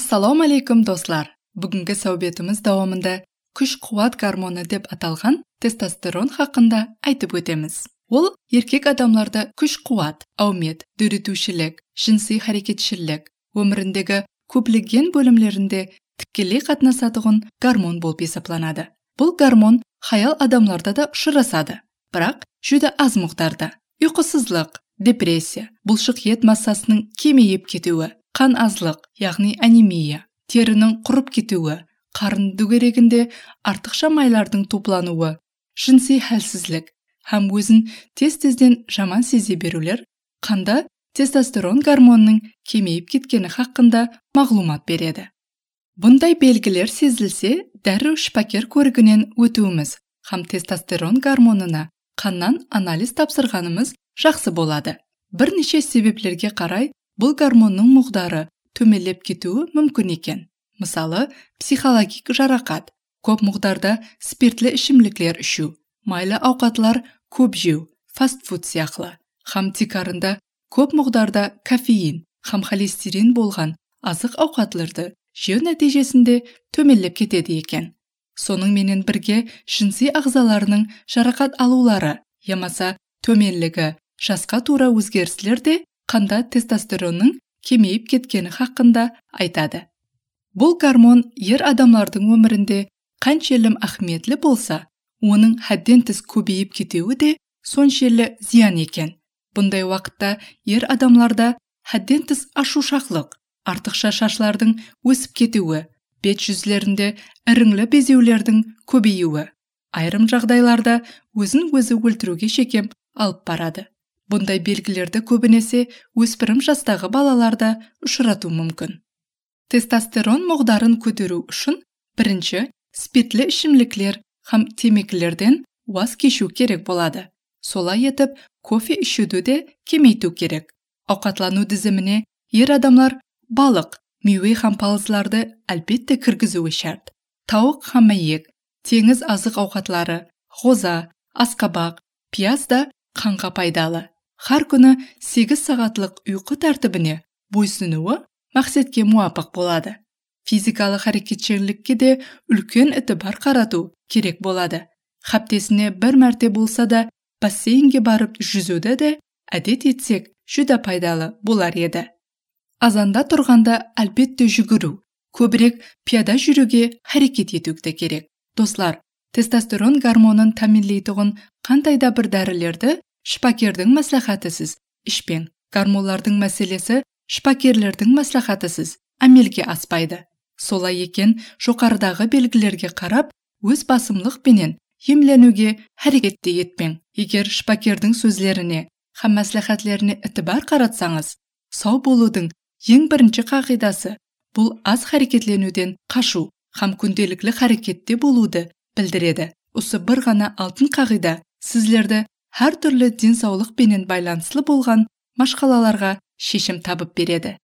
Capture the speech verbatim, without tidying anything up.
Ассалауму алейкум достар. Бүгінгі сәубетіміз дауамында күш-қуат гормоны деп аталған тестостерон хақында айтып өтеміз. Ол еркек адамларда күш-қуат, аумет, дөретушілік, жынси харекетшілік, өміріндегі көптеген бөлімлерінде тікелей қатынасатығын гормон болып есептелінеді. Бұл гормон хаял адамларда да ұшырасады, бірақ жүді аз мықтарда. Ұйқысыздық, депрессия, бұлшық ет массасының кемейіп кетуі, қан азлық, яғни анемия, терінің құрып кетуі, қарын дүгерегінде артықша майлардың топлануы, жынси хәлсізлік, һәм өзін тез-тезден жаман сезе берулер қанда тестостерон гормонының кемейіп кеткені хақында мағлумат береді. Бұндай белгілер сезілсе, дәрі шпакер көрігінен өтуіміз, һәм тестостерон гормонына қаннан анализ тапсырғанымыз жақсы болады. Бірнеше себеплерге қарай бұл гормонның мұқдары төмелеп кетуі мүмкін екен. Мысалы, психологик жарақат, көп мұқдарда спиртлі ішімліктер ішу, майлы ауқатлар көп жеу, фастфуд сияқты, һәм тикарында көп мұқдарда кофеин, һәм холестерин болған азық ауқатларды жеу нәтижесінде төмелеп кетеді екен. Соның менен бірге жынси ағзаларының жарақат алулары, ямаса төменлігі, жасқа тура өзгерістер де қанда тестостеронның кемейіп кеткені хақында айтады. Бұл гормон ер адамлардың өмірінде қаншелім ахметлі болса, оның хәдден тыс көбейіп кетуі де соншелі зиян екен. Бұндай уақытта ер адамларда хәдден тыс ашушақлық, артықша шашлардың өсіп кетуі, бет жүзлерінде іріңлі безеулердің көбеюі, айрым жағдайларда өзін өзі өлтіруге шекем алып барады. Бұндай белгілерді көбінесе өспірім жастағы балаларда ұшырату мүмкін. Тестостерон мұқдарын көтеру үшін бірінші спиртлі ішімліктер һәм темекілерден уаз кешу керек болады. Солай етіп, кофе ішуді де кемейту керек. Ауқатлану тізіміне ер адамлар балық, мейве һәм палызларды әлбетте кіргізуі шарт. Тауық һәм мәйек, теңіз азық ауқатлары, ғоза, асқабақ, пияз да қанға пайдалы. Har күні сегіз сағатлық ұйқы тәртібіне бойсынуы мақсатке муапық болады. Физикалық харекетшілікке де үлкен ітібар қарату керек болады. Хаптесіне бір мәрте болса да бассейнге барып жүзуді де әдет етсек жүді пайдалы болар еді. Азанда тұрғанда әлбетте жүгіру, көбірек пияда жүруге харекет етуді керек. Достар, тестостерон гормонын тәмінлейтұғын қандайда бір дәрілерді шпакердің мәслихатысыз ішпең. Гормонлардың мәселесі шпакерлердің мәслихатысыз әмелге аспайды. Солай екен, жоғарыдағы белгілерге қарап, өз басымлық пенен емленуге харекетте етпең. Егер шпакердің сөзлеріне һәм мәслихатлеріне ітібар қаратсаңыз, сау болудың ең бірінші қағидасы бұл аз харекетленуден қашу һәм күнделікті харекетте болуды білдіреді. Осы бір ғана алтын қағида сізлерді әр түрлі денсаулық пенен байланыслы болған машқалаларға шешім табып береді.